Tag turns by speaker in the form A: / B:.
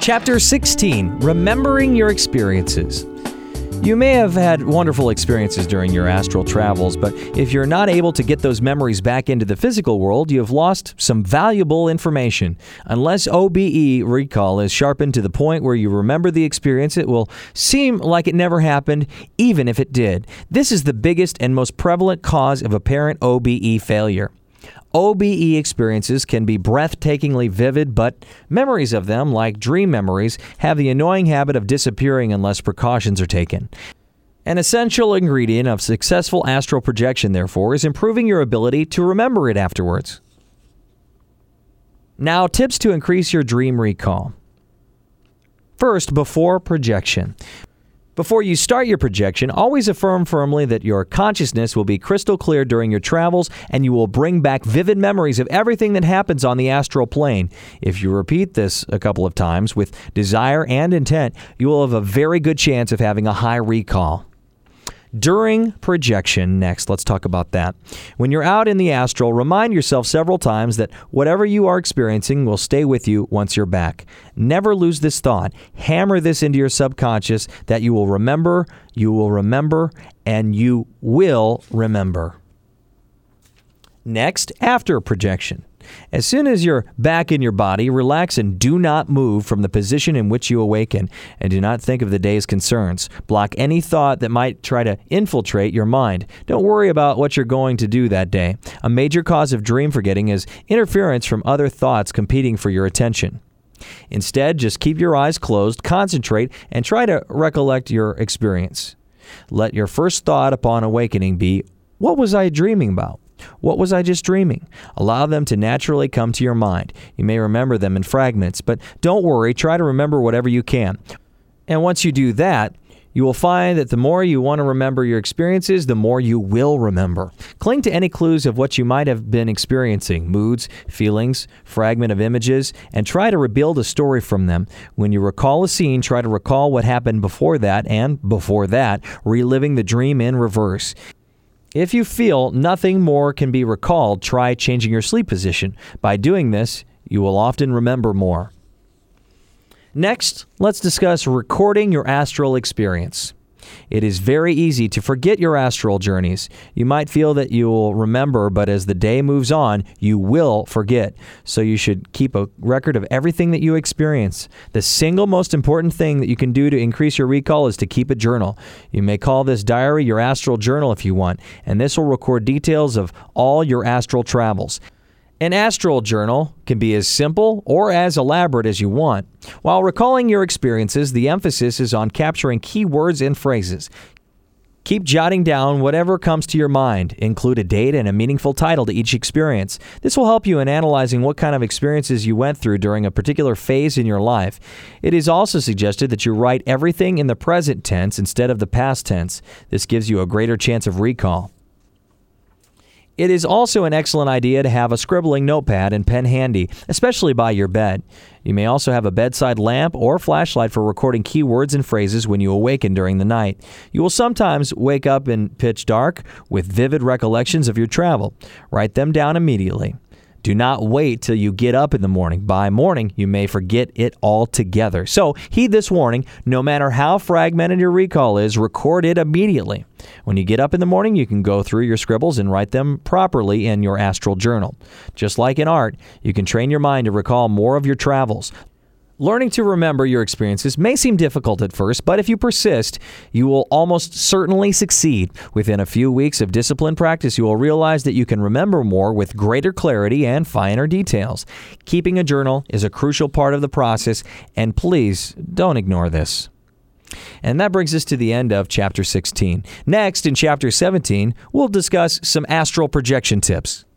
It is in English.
A: Chapter 16, Remembering Your Experiences. You may have had wonderful experiences during your astral travels, but if you're not able to get those memories back into the physical world, you have lost some valuable information. Unless OBE recall is sharpened to the point where you remember the experience, it will seem like it never happened, even if it did. This is the biggest and most prevalent cause of apparent OBE failure. OBE experiences can be breathtakingly vivid, but memories of them, like dream memories, have the annoying habit of disappearing unless precautions are taken. An essential ingredient of successful astral projection, therefore, is improving your ability to remember it afterwards. Now, tips to increase your dream recall. First, before projection. Before you start your projection, always affirm firmly that your consciousness will be crystal clear during your travels and you will bring back vivid memories of everything that happens on the astral plane. If you repeat this a couple of times with desire and intent, you will have a very good chance of having a high recall. During projection, next, let's talk about that. When you're out in the astral, remind yourself several times that whatever you are experiencing will stay with you once you're back. Never lose this thought. Hammer this into your subconscious that you will remember, and you will remember. Next, after projection. As soon as you're back in your body, relax and do not move from the position in which you awaken, and do not think of the day's concerns. Block any thought that might try to infiltrate your mind. Don't worry about what you're going to do that day. A major cause of dream forgetting is interference from other thoughts competing for your attention. Instead, just keep your eyes closed, concentrate, and try to recollect your experience. Let your first thought upon awakening be, what was I dreaming about? What was I just dreaming? Allow them to naturally come to your mind. You may remember them in fragments, but don't worry, try to remember whatever you can. And once you do that, you will find that the more you want to remember your experiences, the more you will remember. Cling to any clues of what you might have been experiencing, moods, feelings, fragment of images, and try to rebuild a story from them. When you recall a scene, try to recall what happened before that, and before that, reliving the dream in reverse. If you feel nothing more can be recalled, try changing your sleep position. By doing this, you will often remember more. Next, let's discuss recording your astral experience. It is very easy to forget your astral journeys. You might feel that you will remember, but as the day moves on, you will forget. So you should keep a record of everything that you experience. The single most important thing that you can do to increase your recall is to keep a journal. You may call this diary your astral journal if you want, and this will record details of all your astral travels. An astral journal can be as simple or as elaborate as you want. While recalling your experiences, the emphasis is on capturing key words and phrases. Keep jotting down whatever comes to your mind. Include a date and a meaningful title to each experience. This will help you in analyzing what kind of experiences you went through during a particular phase in your life. It is also suggested that you write everything in the present tense instead of the past tense. This gives you a greater chance of recall. It is also an excellent idea to have a scribbling notepad and pen handy, especially by your bed. You may also have a bedside lamp or flashlight for recording key words and phrases when you awaken during the night. You will sometimes wake up in pitch dark with vivid recollections of your travel. Write them down immediately. Do not wait till you get up in the morning. By morning, you may forget it altogether. So, heed this warning. No matter how fragmented your recall is, record it immediately. When you get up in the morning, you can go through your scribbles and write them properly in your astral journal. Just like in art, you can train your mind to recall more of your travels. Learning to remember your experiences may seem difficult at first, but if you persist, you will almost certainly succeed. Within a few weeks of disciplined practice, you will realize that you can remember more with greater clarity and finer details. Keeping a journal is a crucial part of the process, and please don't ignore this. And that brings us to the end of Chapter 16. Next, in Chapter 17, we'll discuss some astral projection tips.